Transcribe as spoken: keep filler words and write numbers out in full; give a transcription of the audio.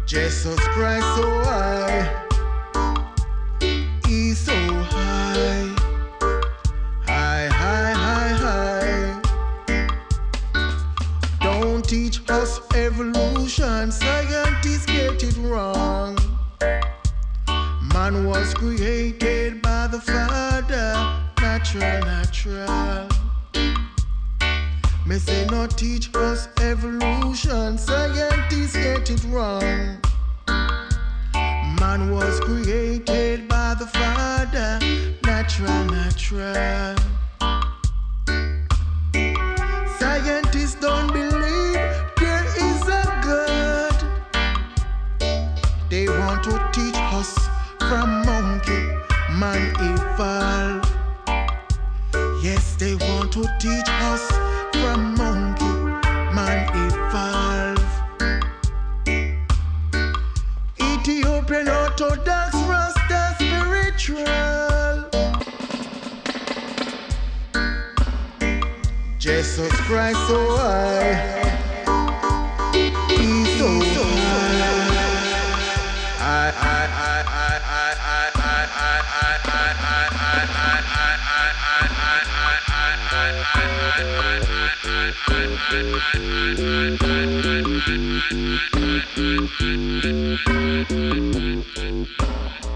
Jesus Christ so high, He's so high, high, high, high, high. Don't teach us evolution, scientists get it wrong. Man was created by the Father, natural, natural. Me say not teach us evolution, scientists get it wrong. Man was created by the Father, natural, natural. Scientists don't believe there is a God. They want to teach us from monkey, man evolve. Yes, they want to teach us from monkey, man evolve. Ethiopian Orthodox Rasta spiritual. Jesus Christ so high, He's so high. I, I, I, I, I, I, I, I, I, I, I,